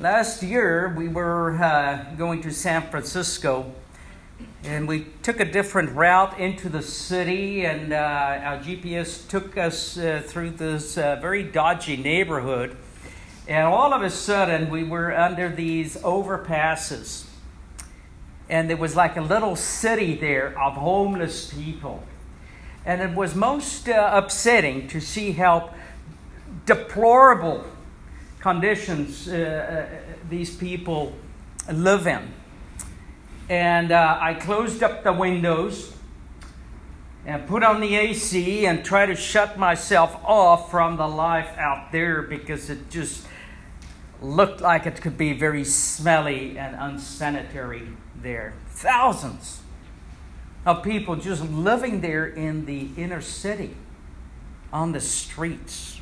Last year, we were going to San Francisco, and we took a different route into the city, and our GPS took us through this very dodgy neighborhood. And all of a sudden, we were under these overpasses. And there was like a little city there of homeless people. And it was most upsetting to see how deplorable conditions these people live in. And I closed up the windows and put on the AC and tried to shut myself off from the life out there because it just looked like it could be very smelly and unsanitary there. Thousands of people just living there in the inner city, on the streets.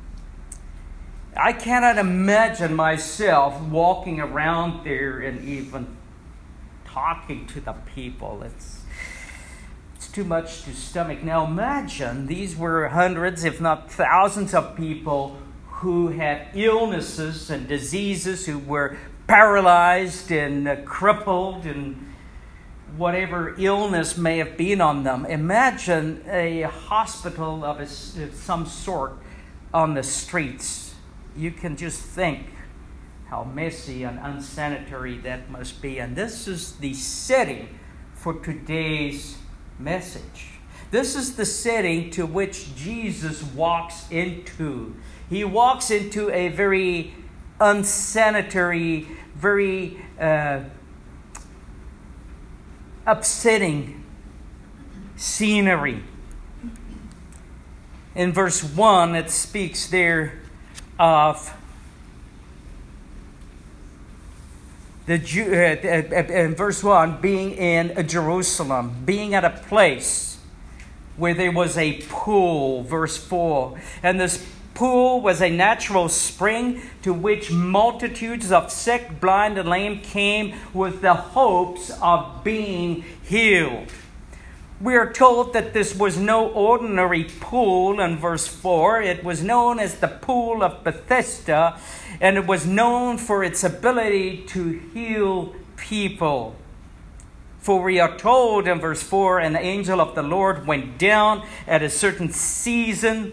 I cannot imagine myself walking around there and even talking to the people. It's too much to stomach. Now imagine these were hundreds, if not thousands of people who had illnesses and diseases, who were paralyzed and crippled and whatever illness may have been on them. Imagine a hospital of some sort on the streets. You can just think how messy and unsanitary that must be. And this is the setting for today's message. This is the setting to which Jesus walks into. He walks into a very unsanitary, very upsetting scenery. In verse 1, it speaks there of in verse 1, being in Jerusalem, being at a place where there was a pool, verse 4. And this pool was a natural spring to which multitudes of sick, blind, and lame came with the hopes of being healed. We are told that this was no ordinary pool in verse 4. It was known as the Pool of Bethesda, and it was known for its ability to heal people. For we are told in verse 4, and the angel of the Lord went down at a certain season,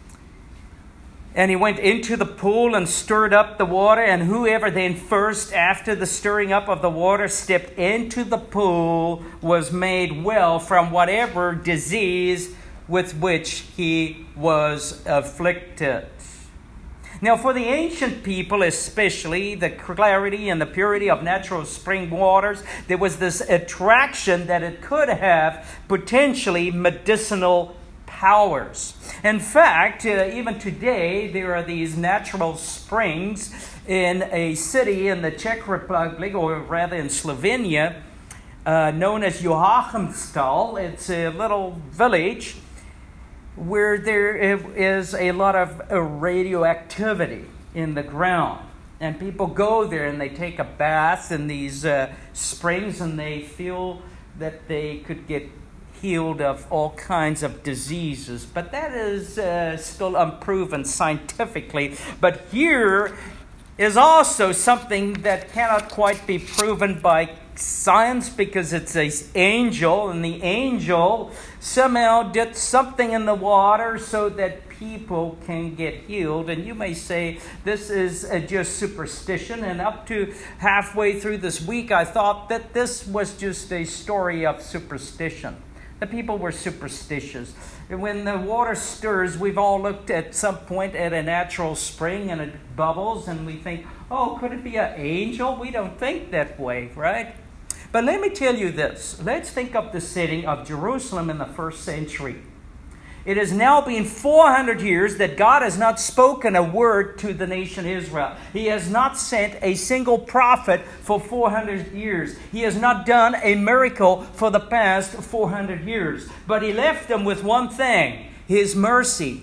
and he went into the pool and stirred up the water, and whoever then first, after the stirring up of the water, stepped into the pool was made well from whatever disease with which he was afflicted. Now, for the ancient people, especially, the clarity and the purity of natural spring waters, there was this attraction that it could have potentially medicinal powers. In fact, even today, there are these natural springs in a city in the Czech Republic, or rather in Slovenia, known as Joachimsthal. It's a little village where there is a lot of radioactivity in the ground. And people go there and they take a bath in these springs, and they feel that they could get healed of all kinds of diseases. But that is still unproven scientifically. But here is also something that cannot quite be proven by science, because it's an angel, and the angel somehow did something in the water so that people can get healed. And you may say this is just superstition, and up to halfway through this week I thought that this was just a story of superstition. The people were superstitious. When the water stirs, we've all looked at some point at a natural spring and it bubbles, and we think, oh, could it be an angel? We don't think that way, right? But let me tell you this. Let's think of the setting of Jerusalem in the first century. It has now been 400 years that God has not spoken a word to the nation Israel. He has not sent a single prophet for 400 years. He has not done a miracle for the past 400 years. But He left them with one thing, His mercy.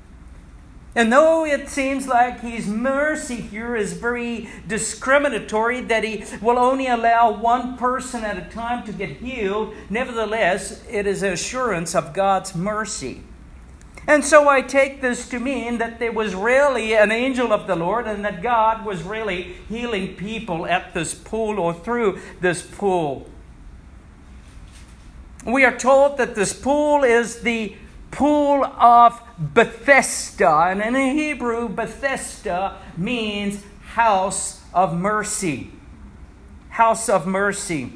And though it seems like His mercy here is very discriminatory, that He will only allow one person at a time to get healed, nevertheless, it is an assurance of God's mercy. And so I take this to mean that there was really an angel of the Lord and that God was really healing people at this pool or through this pool. We are told that this pool is the pool of Bethesda. And in Hebrew, Bethesda means house of mercy. House of mercy.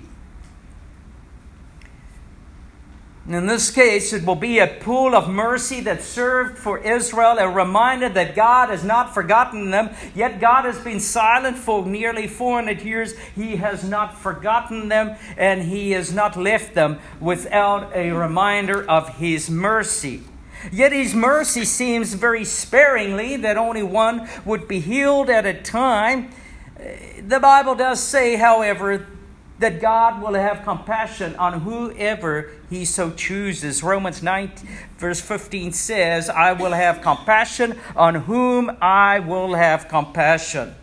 In this case, it will be a pool of mercy that served for Israel, a reminder that God has not forgotten them. Yet God has been silent for nearly 400 years. He has not forgotten them, and He has not left them without a reminder of His mercy. Yet His mercy seems very sparingly, that only one would be healed at a time. The Bible does say, however, that God will have compassion on whoever He so chooses. Romans 9 verse 15 says, I will have compassion on whom I will have compassion.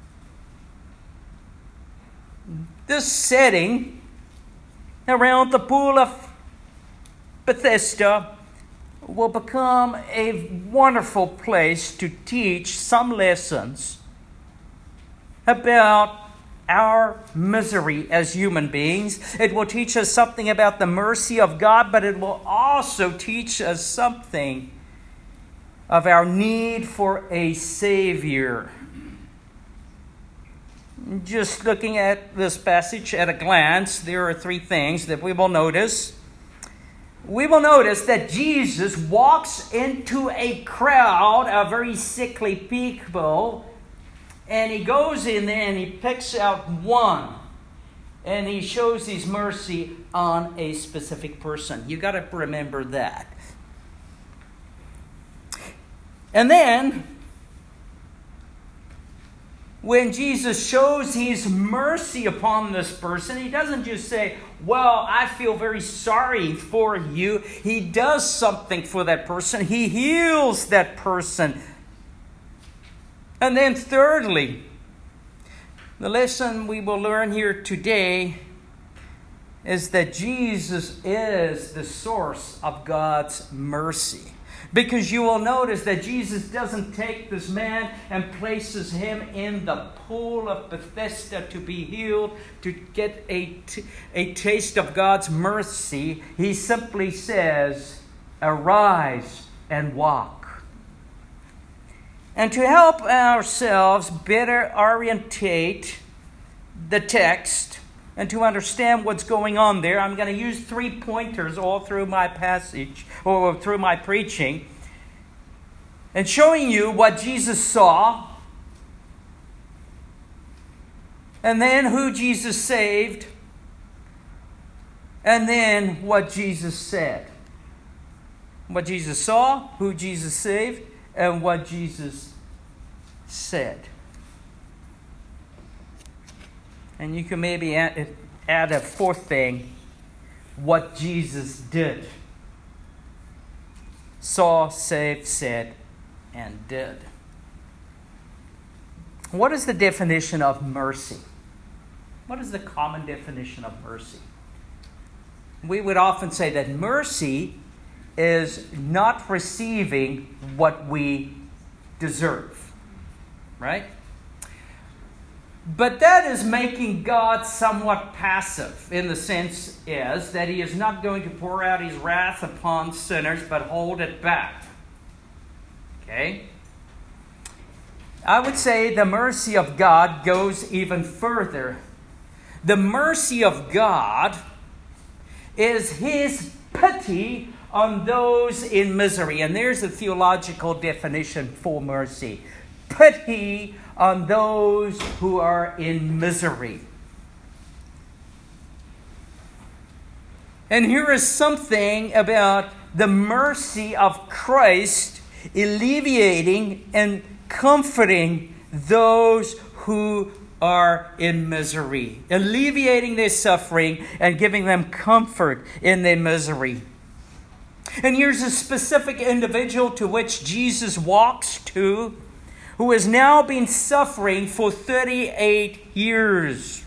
This setting around the pool of Bethesda will become a wonderful place to teach some lessons about our misery as human beings. It will teach us something about the mercy of God, but it will also teach us something of our need for a Savior. Just looking at this passage at a glance, there are three things that we will notice. We will notice that Jesus walks into a crowd of very sickly people, and He goes in there and He picks out one. And He shows His mercy on a specific person. You got to remember that. And then, when Jesus shows His mercy upon this person, He doesn't just say, well, I feel very sorry for you. He does something for that person. He heals that person. And then thirdly, the lesson we will learn here today is that Jesus is the source of God's mercy. Because you will notice that Jesus doesn't take this man and places him in the pool of Bethesda to be healed, to get a taste of God's mercy. He simply says, arise and walk. And to help ourselves better orientate the text and to understand what's going on there, I'm going to use 3 pointers all through my passage or through my preaching, and showing you what Jesus saw, and then who Jesus saved, and then what Jesus said. What Jesus saw, who Jesus saved, and what Jesus said. And you can maybe add a fourth thing, what Jesus did. Saw, saved, said, and did. What is the definition of mercy? What is the common definition of mercy? We would often say that mercy is not receiving what we deserve, right? But that is making God somewhat passive, in the sense is that He is not going to pour out His wrath upon sinners, but hold it back. Okay? I would say the mercy of God goes even further. The mercy of God is His pity on those in misery. And there's a theological definition for mercy. Pity on those who are in misery. And here is something about the mercy of Christ alleviating and comforting those who are in misery. Alleviating their suffering and giving them comfort in their misery. And here's a specific individual to which Jesus walks to, who has now been suffering for 38 years.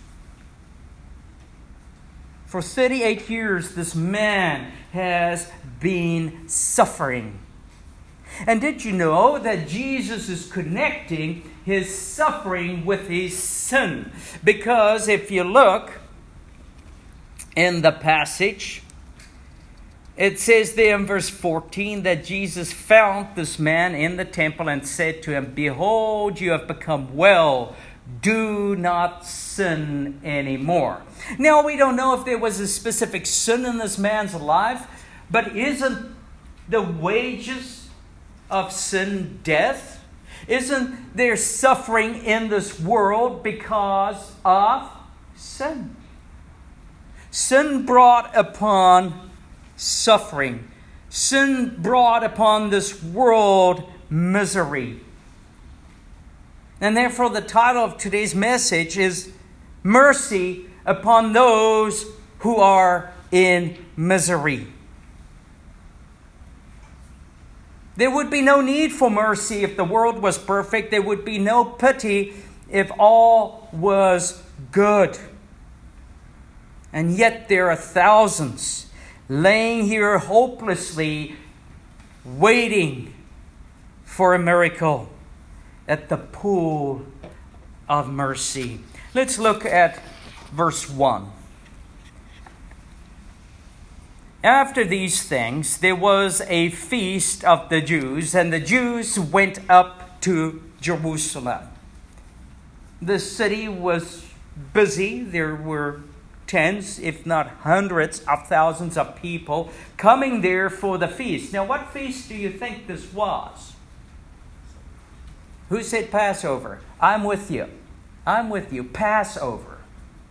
For 38 years, this man has been suffering. And did you know that Jesus is connecting his suffering with his sin? Because if you look in the passage, it says there in verse 14 that Jesus found this man in the temple and said to him, "Behold, you have become well. Do not sin anymore." Now, we don't know if there was a specific sin in this man's life, but isn't the wages of sin death? Isn't there suffering in this world because of sin? Sin brought upon suffering. Sin brought upon this world misery. And therefore the title of today's message is Mercy Upon Those Who Are in Misery. There would be no need for mercy if the world was perfect. There would be no pity if all was good. And yet there are thousands laying here hopelessly waiting for a miracle at the pool of mercy. Let's look at verse 1. After these things, there was a feast of the Jews, and the Jews went up to Jerusalem. The city was busy. There were tens, if not hundreds of thousands of people coming there for the feast. Now, what feast do you think this was? Who said Passover? I'm with you. I'm with you. Passover.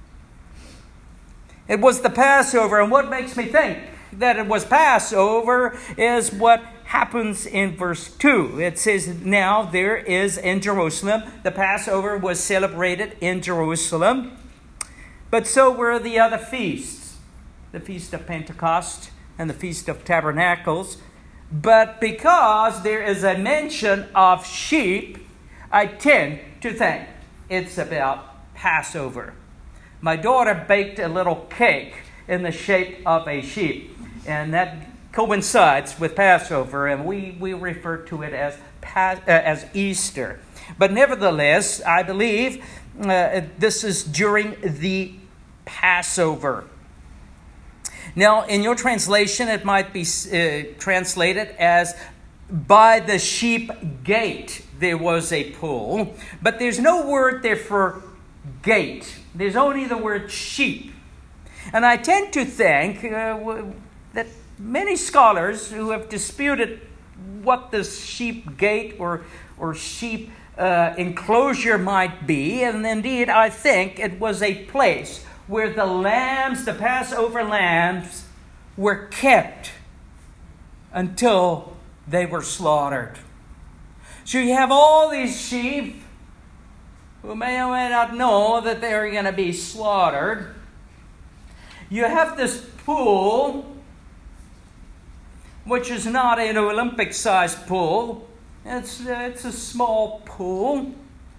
It was the Passover, and what makes me think that it was Passover is what happens in verse 2. It says, "Now there is in Jerusalem," the Passover was celebrated in Jerusalem, but so were the other feasts, the Feast of Pentecost and the Feast of Tabernacles. But because there is a mention of sheep, I tend to think it's about Passover. My daughter baked a little cake in the shape of a sheep, and that coincides with Passover, and we refer to it as Easter. But nevertheless, I believe this is during the Passover. Now, in your translation, it might be translated as "by the sheep gate there was a pool," but there's no word there for gate. There's only the word sheep. And I tend to think that many scholars who have disputed what this sheep gate or sheep enclosure might be, and indeed I think it was a place where the lambs, the Passover lambs, were kept until they were slaughtered. So you have all these sheep who may or may not know that they're going to be slaughtered. You have this pool, which is not an Olympic-sized pool. It's a small pool.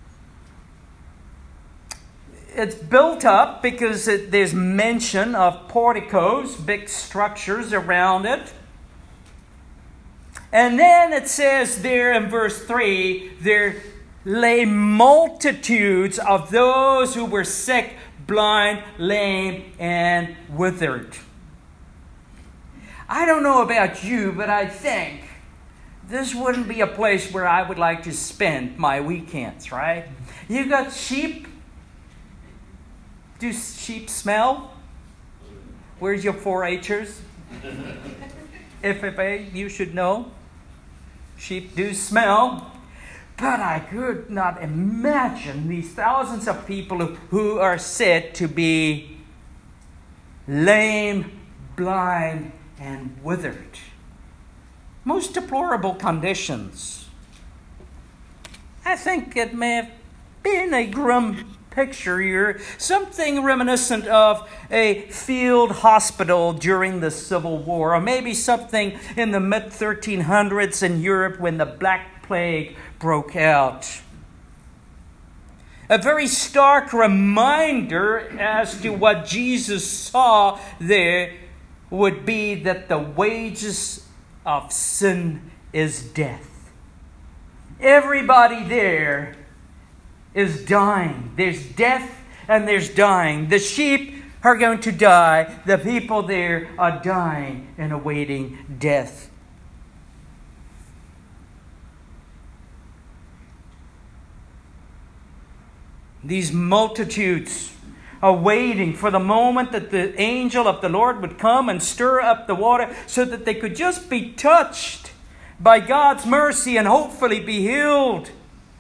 It's built up because there's mention of porticos, big structures around it. And then it says there in verse 3, there lay multitudes of those who were sick, blind, lame, and withered. I don't know about you, but I think this wouldn't be a place where I would like to spend my weekends, right? You got sheep. Do sheep smell? Where's your 4-Hers? FFA, you should know. Sheep do smell. But I could not imagine these thousands of people who are said to be lame, blind, and withered. Most deplorable conditions. I think it may have been a grim picture here, something reminiscent of a field hospital during the Civil War, or maybe something in the mid-1300s in Europe when the Black Plague broke out. A very stark reminder as to what Jesus saw there would be that the wages of sin is death. Everybody there is dying. There's death and there's dying. The sheep are going to die. The people there are dying and awaiting death. These multitudes are waiting for the moment that the angel of the Lord would come and stir up the water so that they could just be touched by God's mercy and hopefully be healed.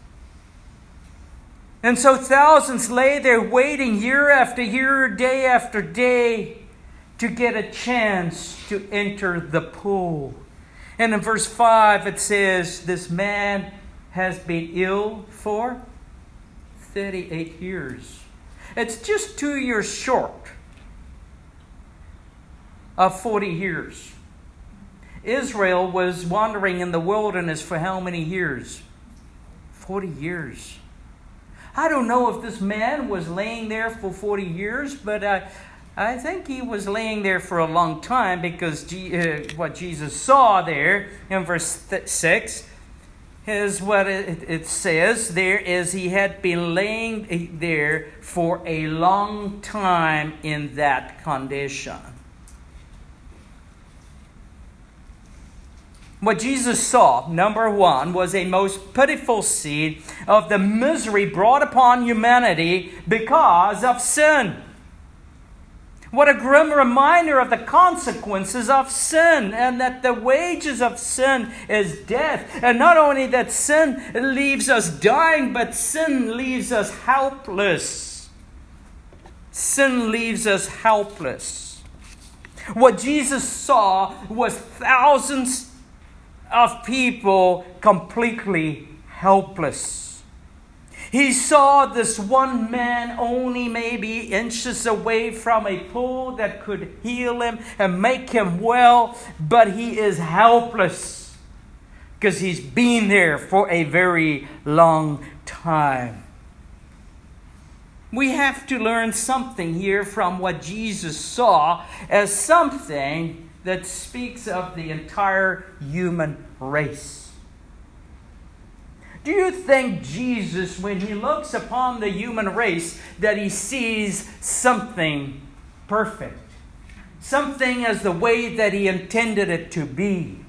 And so thousands lay there waiting year after year, day after day, to get a chance to enter the pool. And in verse 5 it says, this man has been ill for 38 years. It's just 2 years short of 40 years. Israel was wandering in the wilderness for how many years? 40 years. I don't know if this man was laying there for 40 years, but I think he was laying there for a long time, because what Jesus saw there in verse 6 is what it says there is he had been laying there for a long time in that condition. What Jesus saw, number one, was a most pitiful scene of the misery brought upon humanity because of sin. What a grim reminder of the consequences of sin, and that the wages of sin is death. And not only that sin leaves us dying, but sin leaves us helpless. Sin leaves us helpless. What Jesus saw was thousands of people completely helpless. He saw this one man only maybe inches away from a pool that could heal him and make him well, but he is helpless because he's been there for a very long time. We have to learn something here from what Jesus saw as something that speaks of the entire human race. Do you think Jesus, when he looks upon the human race, that he sees something perfect? Something as the way that he intended it to be?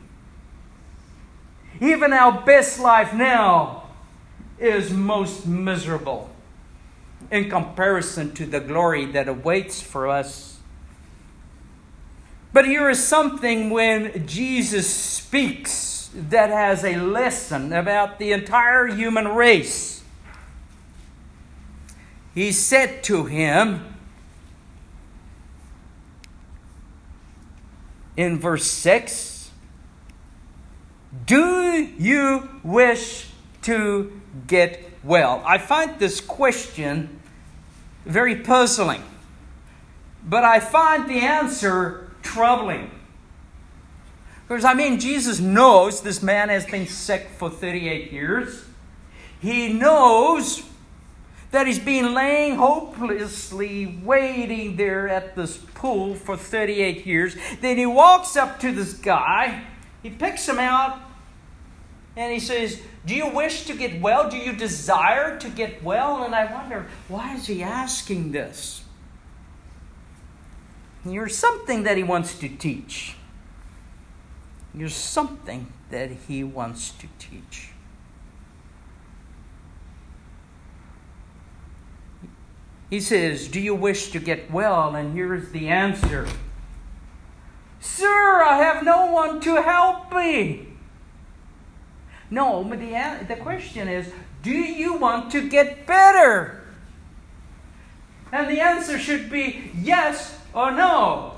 Even our best life now is most miserable in comparison to the glory that awaits for us. But here is something when Jesus speaks that has a lesson about the entire human race. He said to him in verse 6, "Do you wish to get well?" I find this question very puzzling, but I find the answer troubling. Because, Jesus knows this man has been sick for 38 years. He knows that he's been laying hopelessly waiting there at this pool for 38 years. Then he walks up to this guy. He picks him out and he says, "Do you wish to get well? Do you desire to get well?" And I wonder, why is he asking this? There's something that he wants to teach. There's something that he wants to teach. He says, "Do you wish to get well?" And here's the answer. "Sir, I have no one to help me." No, but the question is, do you want to get better? And the answer should be yes or no.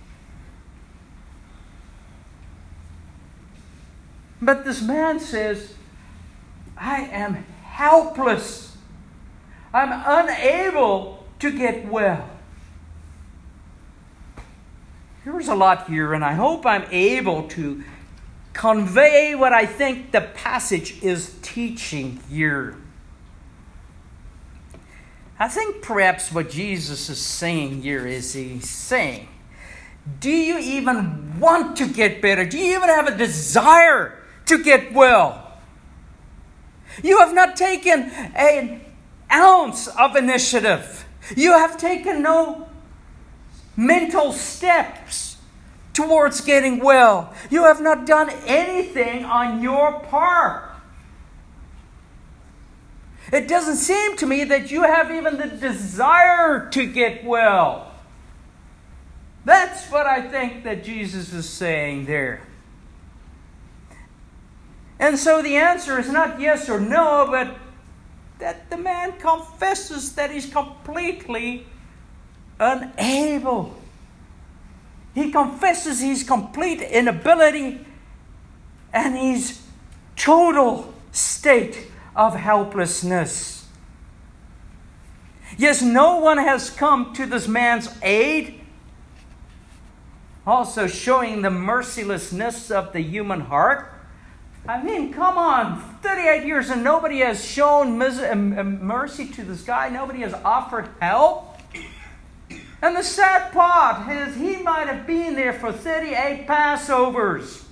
But this man says, "I am helpless. I'm unable to get well." There's a lot here, and I hope I'm able to convey what I think the passage is teaching here. I think perhaps what Jesus is saying here is he's saying, do you even want to get better? Do you even have a desire to get well? You have not taken an ounce of initiative. You have taken no mental steps towards getting well. You have not done anything on your part. It doesn't seem to me that you have even the desire to get well. That's what I think that Jesus is saying there. And so the answer is not yes or no, but that the man confesses that he's completely unable. He confesses his complete inability and his total state of helplessness. Yes, no one has come to this man's aid, also showing the mercilessness of the human heart. I mean, come on, 38 years and nobody has shown mercy to this guy. Nobody has offered help. And the sad part is he might have been there for 38 Passovers.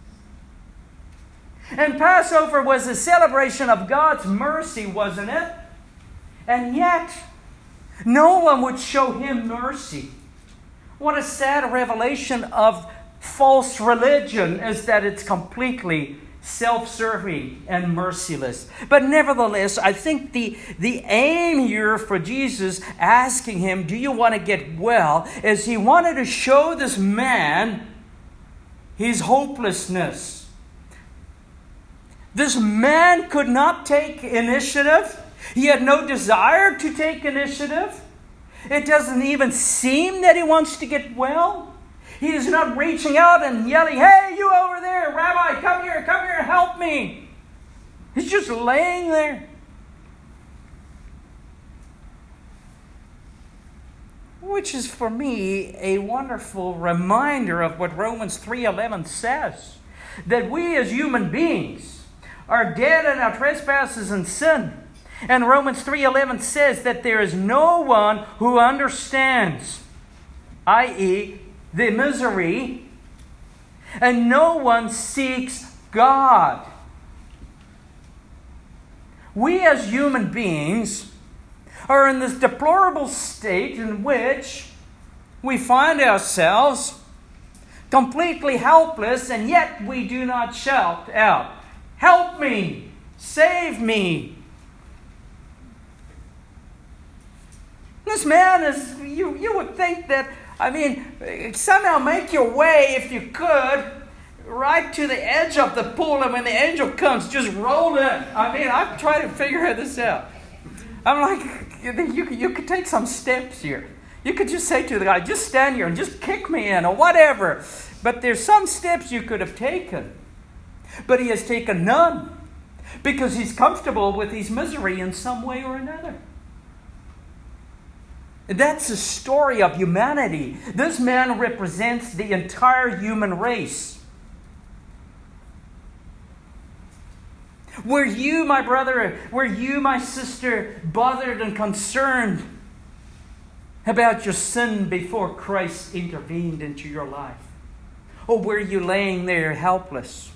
And Passover was a celebration of God's mercy, wasn't it? And yet, no one would show him mercy. What a sad revelation of false religion is that it's completely self-serving and merciless. But nevertheless, I think the aim here for Jesus asking him, do you want to get well, is he wanted to show this man his hopelessness. This man could not take initiative. He had no desire to take initiative. It doesn't even seem that he wants to get well. He is not reaching out and yelling, hey, you over there, Rabbi, come here, help me. He's just laying there. Which is for me a wonderful reminder of what Romans 3:11 says. That we as human beings are dead in our trespasses and sin. And Romans 3:11 says that there is no one who understands, i.e., the misery, and no one seeks God. We as human beings are in this deplorable state in which we find ourselves completely helpless, and yet we do not shout out, help me, save me. This man is, you would think that, somehow make your way, if you could, right to the edge of the pool, and when the angel comes, just roll in. I've tried to figure this out. I'm like, you could take some steps here. You could just say to the guy, just stand here and just kick me in or whatever. But there's some steps you could have taken. But he has taken none because he's comfortable with his misery in some way or another. That's the story of humanity. This man represents the entire human race. Were you, my brother, were you, my sister, bothered and concerned about your sin before Christ intervened into your life? Or were you laying there helpless?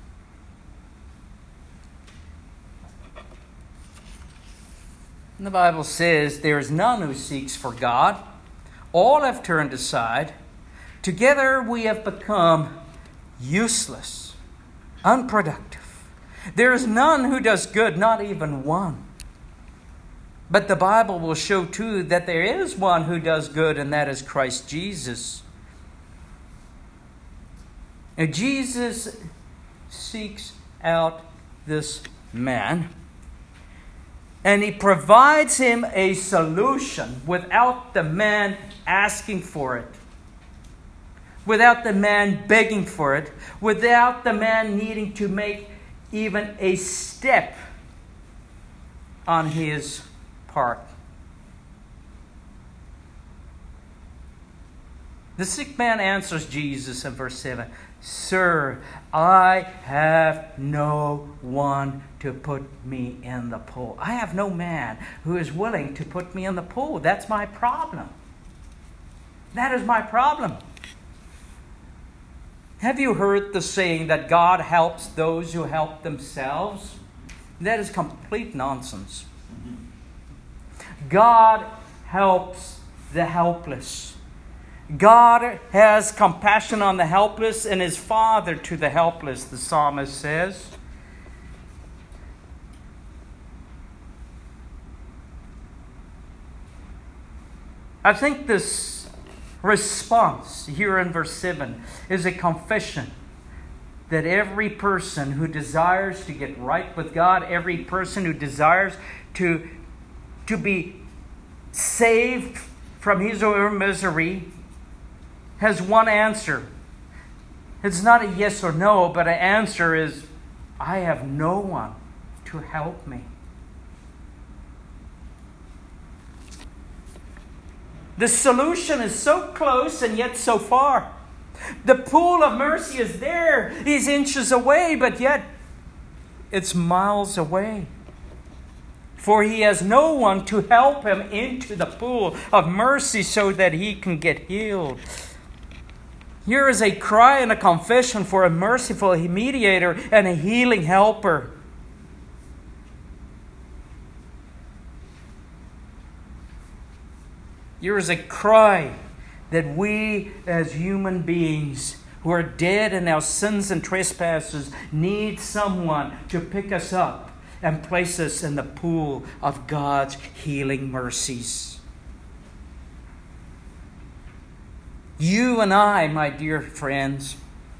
And the Bible says, there is none who seeks for God. All have turned aside. Together we have become useless, unproductive. There is none who does good, not even one. But the Bible will show too that there is one who does good, and that is Christ Jesus. And Jesus seeks out this man, and he provides him a solution without the man asking for it, without the man begging for it, without the man needing to make even a step on his part. The sick man answers Jesus in verse 7, Sir, I have no one to put me in the pool. I have no man who is willing to put me in the pool. That's my problem. That is my problem. Have you heard the saying that God helps those who help themselves? That is complete nonsense. God helps the helpless. God has compassion on the helpless and is father to the helpless, the psalmist says. I think this response here in verse 7 is a confession that every person who desires to get right with God, every person who desires to be saved from his or her misery, has one answer. It's not a yes or no, but an answer is, I have no one to help me. The solution is so close and yet so far. The pool of mercy is there. He's inches away, but yet it's miles away. For he has no one to help him into the pool of mercy so that he can get healed. Here is a cry and a confession for a merciful mediator and a healing helper. Here is a cry that we as human beings who are dead in our sins and trespasses need someone to pick us up and place us in the pool of God's healing mercies. You and I, my dear friends,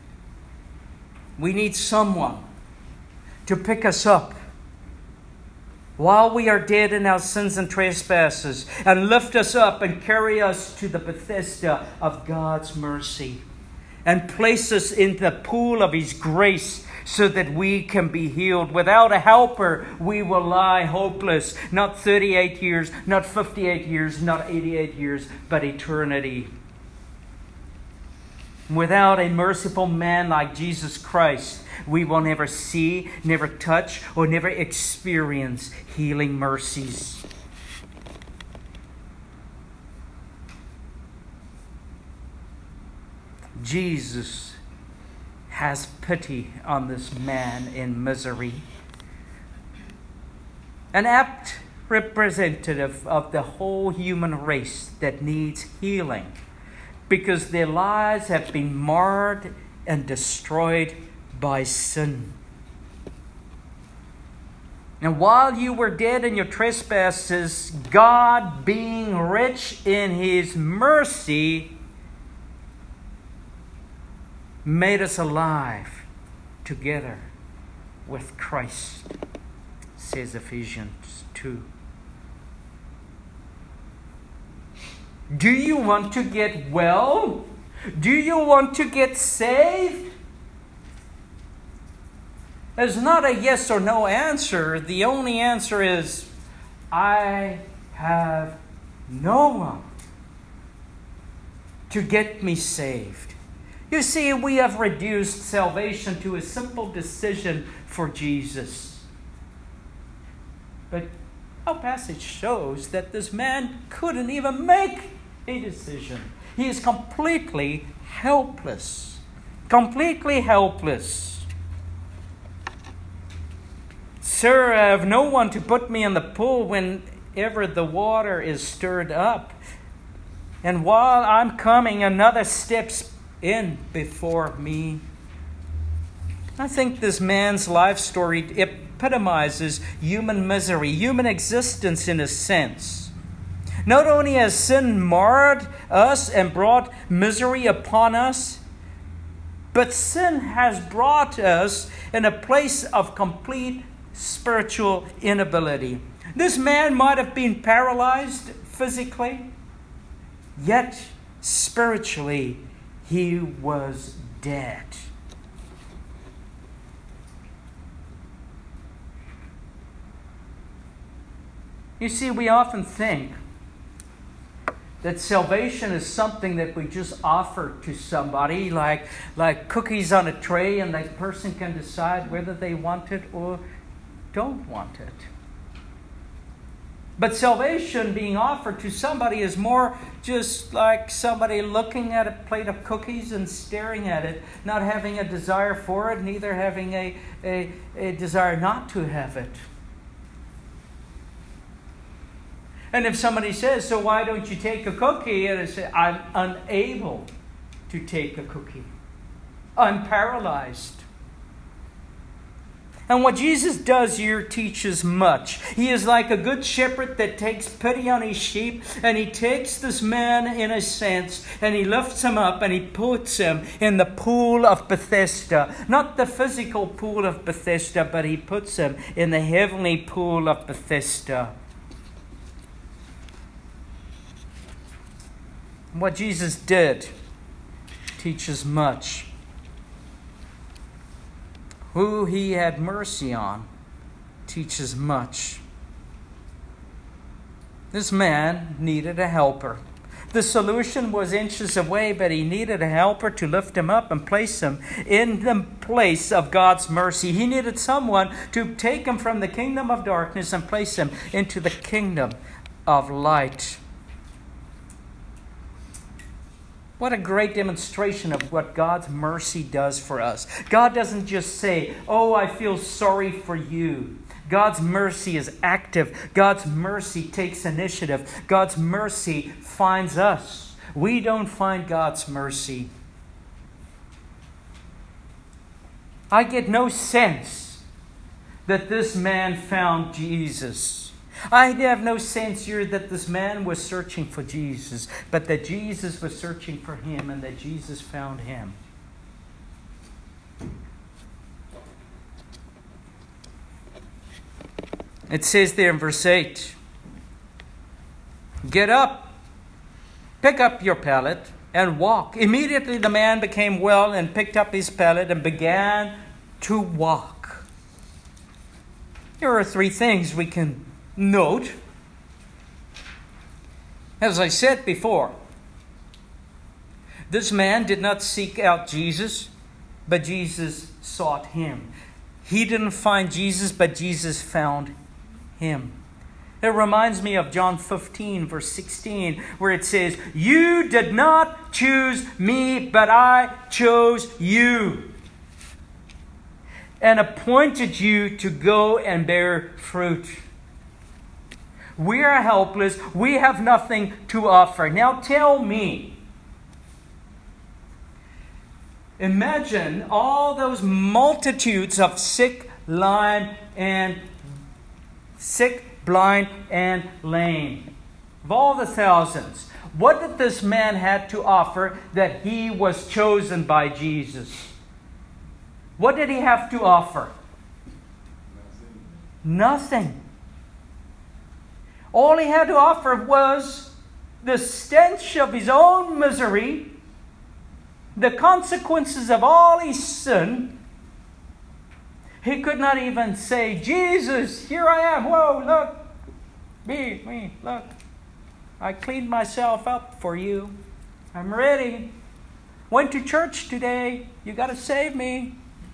we need someone to pick us up while we are dead in our sins and trespasses, and lift us up and carry us to the Bethesda of God's mercy, and place us in the pool of His grace so that we can be healed. Without a helper, we will lie hopeless, not 38 years, not 58 years, not 88 years, but eternity. Without a merciful man like Jesus Christ, we will never see, never touch, or never experience healing mercies. Jesus has pity on this man in misery. An apt representative of the whole human race that needs healing, because their lives have been marred and destroyed by sin. And while you were dead in your trespasses, God, being rich in His mercy, made us alive together with Christ, says Ephesians 2. Do you want to get well? Do you want to get saved? There's not a yes or no answer. The only answer is, I have no one to get me saved. You see, we have reduced salvation to a simple decision for Jesus. But our passage shows that this man couldn't even make a decision. He is completely helpless. Completely helpless. Sir, I have no one to put me in the pool whenever the water is stirred up. And while I'm coming, another steps in before me. I think this man's life story epitomizes human misery, human existence in a sense. Not only has sin marred us and brought misery upon us, but sin has brought us in a place of complete spiritual inability. This man might have been paralyzed physically, yet spiritually he was dead. You see, we often think that salvation is something that we just offer to somebody, like cookies on a tray, and that person can decide whether they want it or don't want it. But salvation being offered to somebody is more just like somebody looking at a plate of cookies and staring at it, not having a desire for it, neither having a desire not to have it. And if somebody says, so why don't you take a cookie? And I say, I'm unable to take a cookie. I'm paralyzed. And what Jesus does here teaches much. He is like a good shepherd that takes pity on his sheep, and he takes this man in a sense, and he lifts him up, and he puts him in the pool of Bethesda. Not the physical pool of Bethesda, but he puts him in the heavenly pool of Bethesda. What Jesus did teaches much. Who he had mercy on teaches much. This man needed a helper. The solution was inches away, but he needed a helper to lift him up and place him in the place of God's mercy. He needed someone to take him from the kingdom of darkness and place him into the kingdom of light. What a great demonstration of what God's mercy does for us. God doesn't just say, oh, I feel sorry for you. God's mercy is active. God's mercy takes initiative. God's mercy finds us. We don't find God's mercy. I get no sense that this man found Jesus. I have no sense here that this man was searching for Jesus, but that Jesus was searching for him and that Jesus found him. It says there in verse 8, get up, pick up your pallet, and walk. Immediately the man became well and picked up his pallet and began to walk. Here are three things we can note. As I said before, this man did not seek out Jesus, but Jesus sought him. He didn't find Jesus, but Jesus found him. It reminds me of John 15, verse 16, where it says, you did not choose me, but I chose you and appointed you to go and bear fruit. We are helpless. We have nothing to offer. Now tell me, imagine all those multitudes of sick, blind, and lame. Of all the thousands, what did this man have to offer that he was chosen by Jesus? What did he have to offer? Nothing. All he had to offer was the stench of his own misery, the consequences of all his sin. He could not even say, Jesus, here I am. Whoa, look. Me, look. I cleaned myself up for you. I'm ready. Went to church today. You got to save me.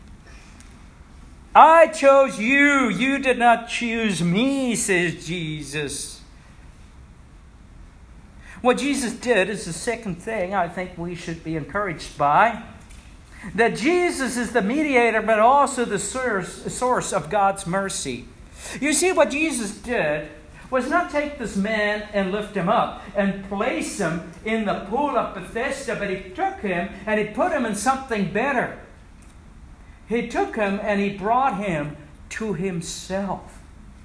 I chose you. You did not choose me, says Jesus. What Jesus did is the second thing I think we should be encouraged by. That Jesus is the mediator, but also the source of God's mercy. You see, what Jesus did was not take this man and lift him up and place him in the pool of Bethesda, but he took him and he put him in something better. He took him and he brought him to himself.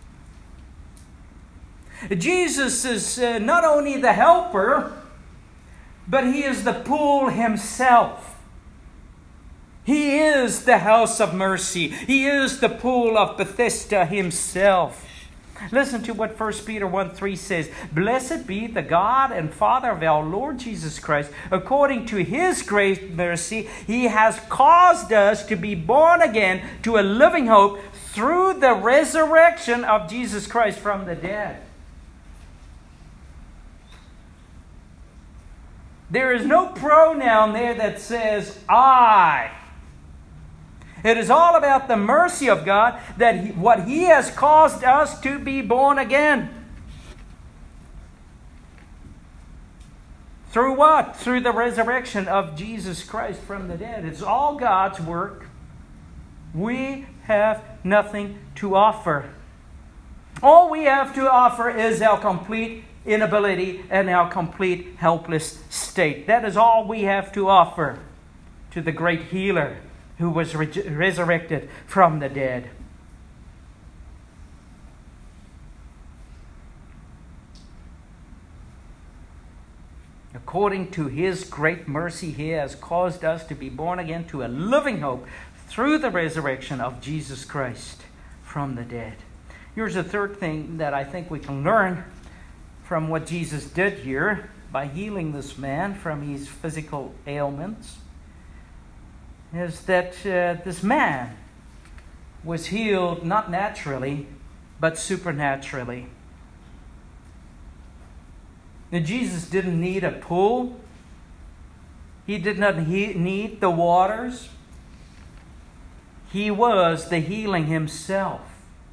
Jesus is not only the helper, but he is the pool himself. He is the house of mercy. He is the pool of Bethesda himself. Listen to what 1 Peter 1:3 says. Blessed be the God and Father of our Lord Jesus Christ. According to his great mercy, he has caused us to be born again to a living hope through the resurrection of Jesus Christ from the dead. There is no pronoun there that says I. It is all about the mercy of God, that what he has caused us to be born again. Through what? Through the resurrection of Jesus Christ from the dead. It's all God's work. We have nothing to offer. All we have to offer is our complete inability and our complete helpless state. That is all we have to offer to the great healer who was resurrected from the dead. According to His great mercy, He has caused us to be born again to a living hope through the resurrection of Jesus Christ from the dead. Here's the third thing that I think we can learn from what Jesus did here by healing this man from his physical ailments, is that this man was healed not naturally, but supernaturally. Now, Jesus didn't need a pool. He did not need the waters. He was the healing Himself.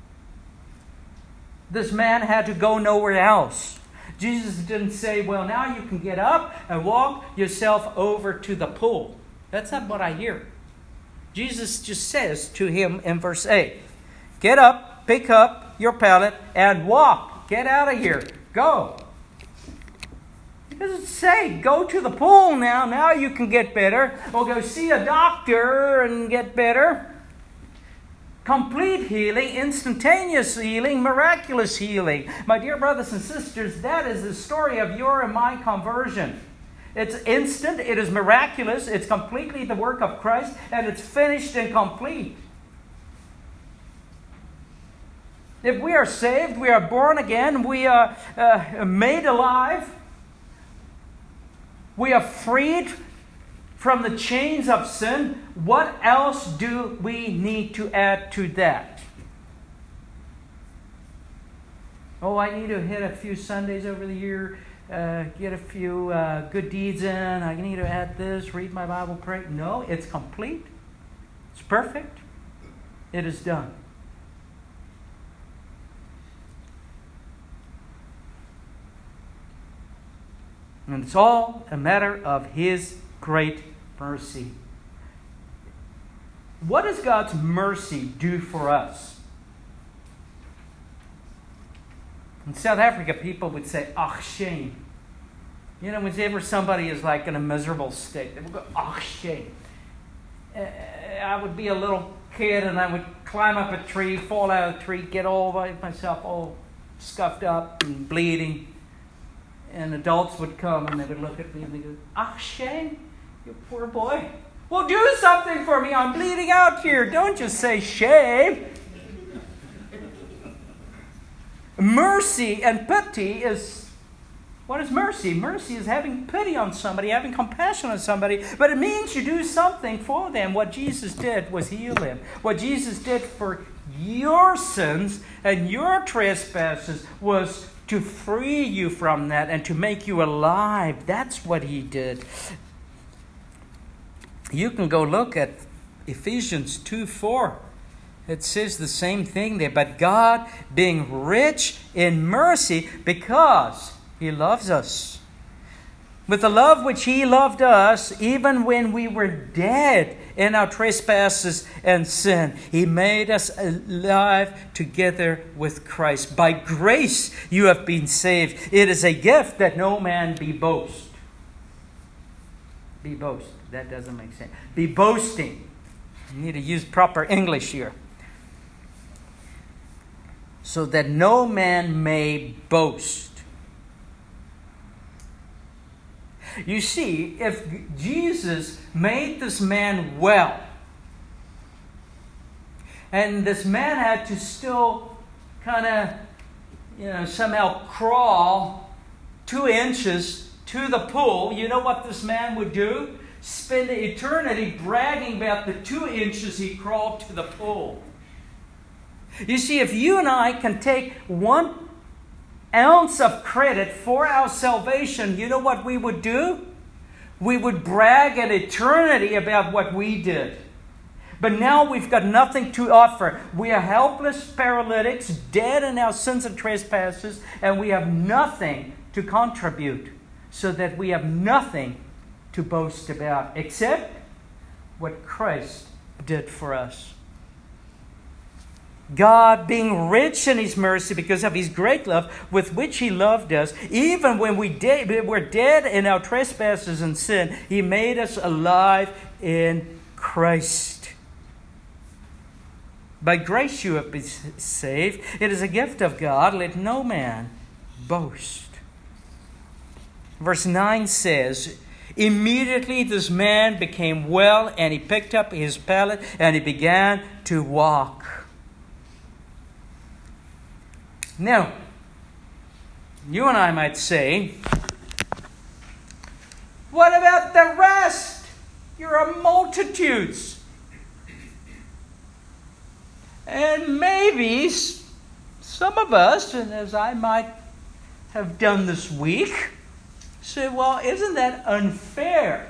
This man had to go nowhere else. Jesus didn't say, well, now you can get up and walk yourself over to the pool. That's not what I hear. Jesus just says to him in verse 8, get up, pick up your pallet, and walk. Get out of here. Go. He doesn't say, go to the pool now. Now you can get better. Or go see a doctor and get better. Complete healing, instantaneous healing, miraculous healing. My dear brothers and sisters, that is the story of your and my conversion. It's instant, it is miraculous, it's completely the work of Christ, and it's finished and complete. If we are saved, we are born again, we are made alive, we are freed from the chains of sin, what else do we need to add to that? Oh, I need to hit a few Sundays over the year, get a few good deeds in. I need to add this, read my Bible, pray. No, it's complete. It's perfect. It is done. And it's all a matter of His great mercy. What does God's mercy do for us? In South Africa, people would say, "Ach, shame." You know, whenever somebody is like in a miserable state, they would go, "Ach, shame." I would be a little kid and I would climb up a tree, fall out of a tree, get all by myself all scuffed up and bleeding. And adults would come and they would look at me and they go, "Ach, shame, you poor boy. Well, do something for me. I'm bleeding out here. Don't just say shame." Mercy and pity is, what is mercy? Mercy is having pity on somebody, having compassion on somebody. But it means you do something for them. What Jesus did was heal them. What Jesus did for your sins and your trespasses was to free you from that and to make you alive. That's what He did. You can go look at Ephesians 2:4. It says the same thing there. But God, being rich in mercy, because He loves us, with the love which He loved us, even when we were dead in our trespasses and sin, He made us alive together with Christ. By grace you have been saved. It is a gift that no man be boast. Be boast. That doesn't make sense. Be boasting. You need to use proper English here. So that no man may boast. You see, if Jesus made this man well, and this man had to still kind of, somehow crawl 2 inches to the pool, you know what this man would do? Spend eternity bragging about the 2 inches he crawled to the pool. You see, if you and I can take 1 ounce of credit for our salvation, you know what we would do? We would brag at eternity about what we did. But now we've got nothing to offer. We are helpless paralytics, dead in our sins and trespasses, and we have nothing to contribute. so that we have nothing to boast about except what Christ did for us. God, being rich in His mercy because of His great love with which He loved us, even when we were dead in our trespasses and sin, He made us alive in Christ. By grace you have been saved. It is a gift of God. Let no man boast. Verse 9 says, immediately this man became well, and he picked up his pallet, and he began to walk. Now, you and I might say, what about the rest? You're a multitudes. And maybe some of us, and as I might have done this week, say, well, isn't that unfair?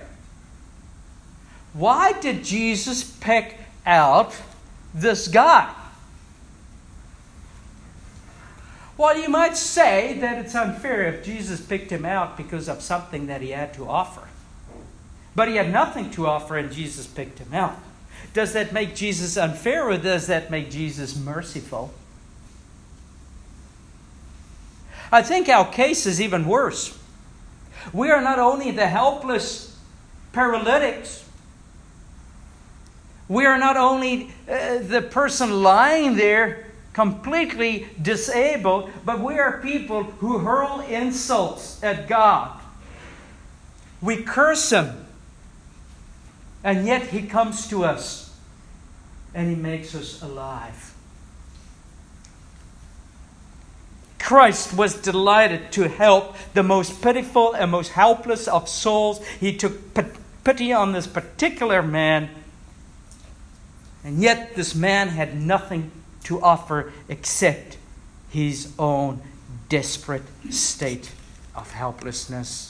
Why did Jesus pick out this guy? Well, you might say that it's unfair if Jesus picked him out because of something that he had to offer. But he had nothing to offer and Jesus picked him out. Does that make Jesus unfair, or does that make Jesus merciful? I think our case is even worse. We are not only the helpless paralytics. We are not only the person lying there completely disabled, but we are people who hurl insults at God. We curse Him. And yet He comes to us and He makes us alive. Christ was delighted to help the most pitiful and most helpless of souls. He took pity on this particular man. And yet this man had nothing to offer except his own desperate state of helplessness.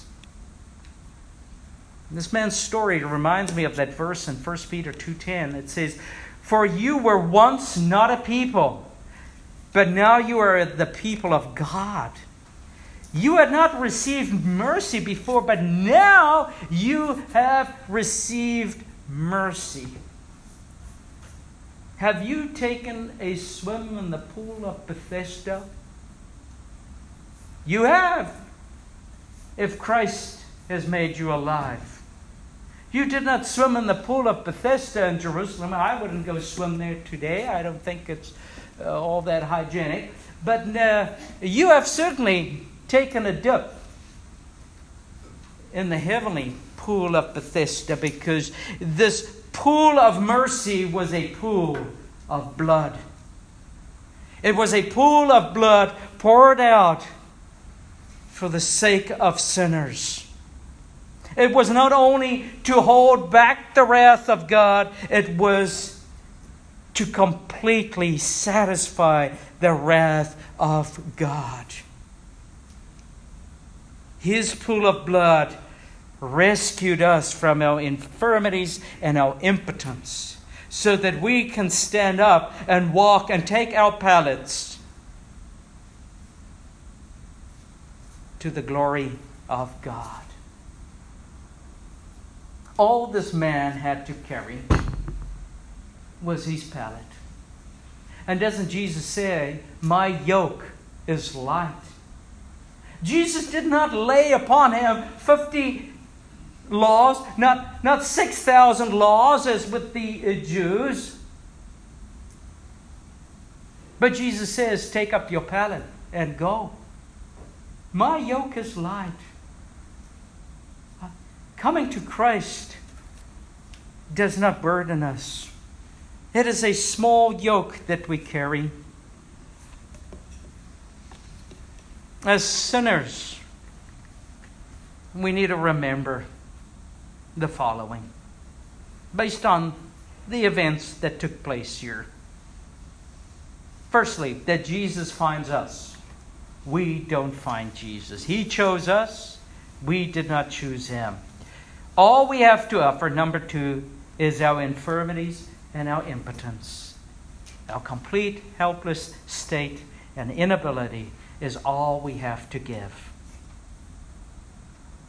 This man's story reminds me of that verse in 1 Peter 2:10. It says, for you were once not a people, but now you are the people of God. You had not received mercy before, but now you have received mercy. Have you taken a swim in the pool of Bethesda? You have, if Christ has made you alive. You did not swim in the pool of Bethesda in Jerusalem. I wouldn't go swim there today. I don't think it's all that hygienic. But you have certainly taken a dip in the heavenly pool of Bethesda, because this pool of mercy was a pool of blood. It was a pool of blood poured out for the sake of sinners. It was not only to hold back the wrath of God, it was to completely satisfy the wrath of God. His pool of blood rescued us from our infirmities and our impotence, so that we can stand up and walk and take our pallets to the glory of God. All this man had to carry was his pallet. And doesn't Jesus say, my yoke is light? Jesus did not lay upon him 50 laws, not 6,000 laws as with the Jews. But Jesus says, take up your pallet and go. My yoke is light. Coming to Christ does not burden us. It is a small yoke that we carry. As sinners, we need to remember the following, based on the events that took place here. Firstly, that Jesus finds us. We don't find Jesus. He chose us. We did not choose Him. All we have to offer, number 2, is our infirmities and our impotence. Our complete helpless state and inability is all we have to give.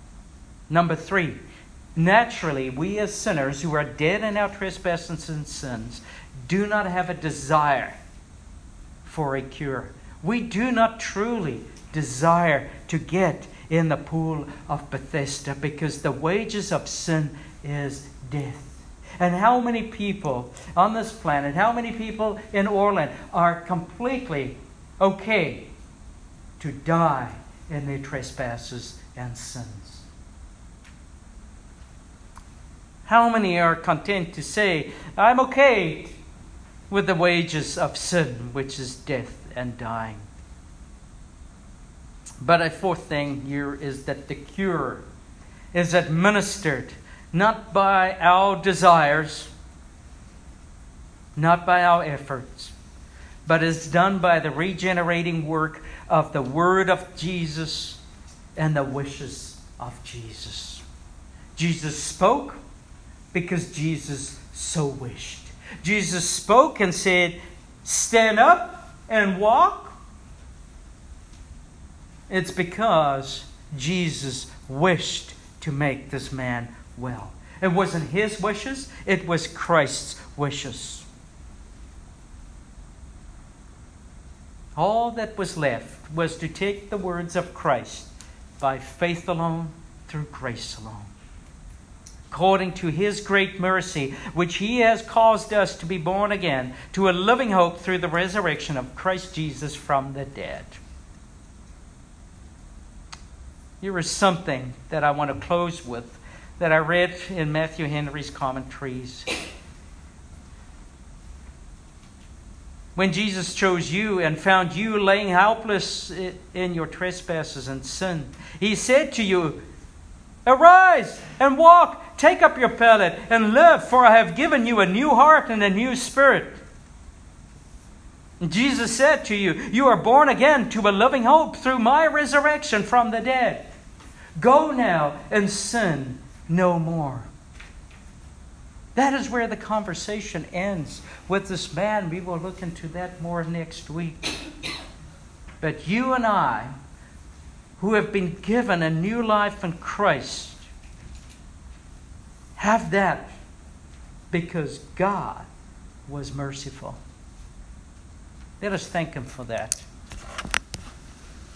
Number 3, naturally, we as sinners who are dead in our trespasses and sins do not have a desire for a cure. We do not truly desire to get in the pool of Bethesda because the wages of sin is death. And how many people on this planet, how many people in Orland are completely okay to die in their trespasses and sins? How many are content to say, I'm okay with the wages of sin, which is death and dying? But a fourth thing here is that the cure is administered not by our desires, not by our efforts, but is done by the regenerating work of the Word of Jesus and the wishes of Jesus. Jesus spoke because Jesus so wished. Jesus spoke and said, stand up and walk. It's because Jesus wished to make this man well. It wasn't his wishes, it was Christ's wishes. All that was left was to take the words of Christ by faith alone, through grace alone, according to His great mercy, which He has caused us to be born again to a living hope through the resurrection of Christ Jesus from the dead. Here is something that I want to close with that I read in Matthew Henry's commentaries. When Jesus chose you and found you laying helpless in your trespasses and sin, He said to you, arise and walk, take up your pallet and live, for I have given you a new heart and a new spirit. And Jesus said to you, you are born again to a living hope through my resurrection from the dead. Go now and sin no more. That is where the conversation ends with this man. We will look into that more next week. But you and I, who have been given a new life in Christ, have that because God was merciful. Let us thank Him for that.